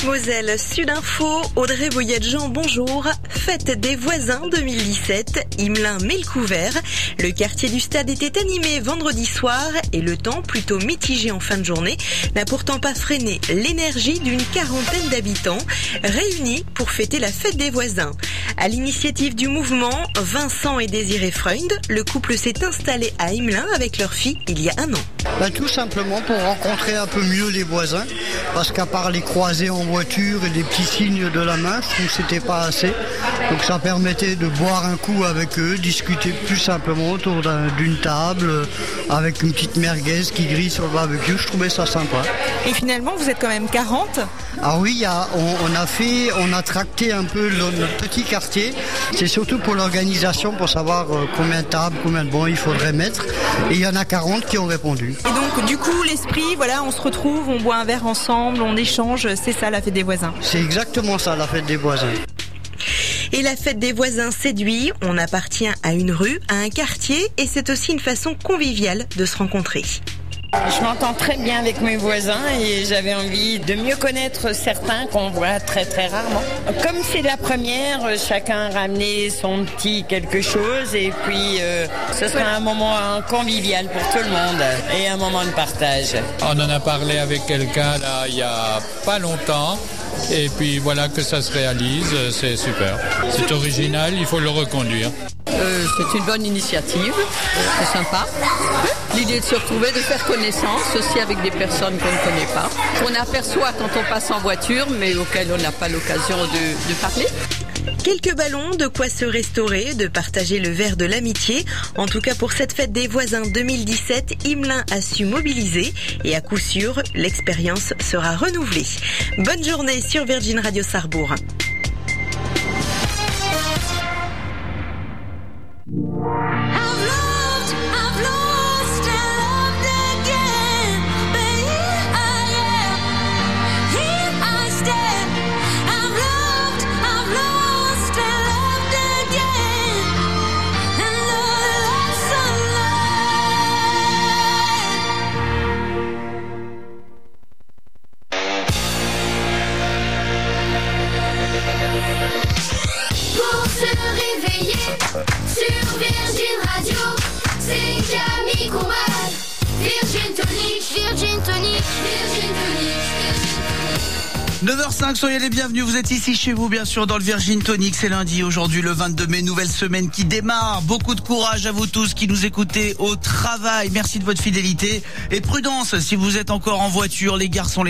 Moselle Sud Info, Audrey Boyette-Jean, bonjour. Fête des voisins 2017, Imelin met le couvert. Le quartier du stade était animé vendredi soir et le temps, plutôt mitigé en fin de journée, n'a pourtant pas freiné l'énergie d'une quarantaine d'habitants réunis pour fêter la fête des voisins. À l'initiative du mouvement, Vincent et Désiré Freund, le couple s'est installé à Imelin avec leur fille il y a un an. Tout simplement pour rencontrer un peu mieux les voisins, parce qu'à part les croiser en voiture et des petits signes de la main, je trouve que c'était pas assez. Donc ça permettait de boire un coup avec eux, discuter plus simplement autour d'une table, avec une petite merguez qui grille sur le barbecue. Je trouvais ça sympa. Et finalement, vous êtes quand même 40 ? Ah oui, on a tracté un peu notre petit quartier. C'est surtout pour l'organisation, pour savoir combien de tables, combien de bancs il faudrait mettre. Et il y en a 40 qui ont répondu. Et donc, du coup, l'esprit, voilà, on se retrouve, on boit un verre ensemble, on échange. C'est ça, la fête des voisins. C'est exactement ça, la fête des voisins. Et la fête des voisins séduit, on appartient à une rue, à un quartier, et c'est aussi une façon conviviale de se rencontrer. Je m'entends très bien avec mes voisins et j'avais envie de mieux connaître certains qu'on voit très très rarement. Comme c'est la première, chacun ramenait son petit quelque chose et puis ce sera un moment convivial pour tout le monde et un moment de partage. On en a parlé avec quelqu'un là il y a pas longtemps et puis voilà que ça se réalise, c'est super. C'est original, il faut le reconduire. C'est une bonne initiative, c'est sympa. L'idée de se retrouver, de faire connaissance aussi avec des personnes qu'on ne connaît pas, qu'on aperçoit quand on passe en voiture, mais auxquelles on n'a pas l'occasion de parler. Quelques ballons, de quoi se restaurer, de partager le verre de l'amitié. En tout cas, pour cette fête des voisins 2017, Imelin a su mobiliser et à coup sûr, l'expérience sera renouvelée. Bonne journée sur Virgin Radio Sarrebourg. Pour se réveiller sur Virgin Radio, c'est Camille Combal. Virgin Tonic, Virgin Tonic, Virgin Tonic. 9h05, soyez les bienvenus, vous êtes ici chez vous bien sûr dans le Virgin Tonic, c'est lundi, aujourd'hui le 22 mai, nouvelle semaine qui démarre, beaucoup de courage à vous tous qui nous écoutez au travail, merci de votre fidélité et prudence si vous êtes encore en voiture, les garçons,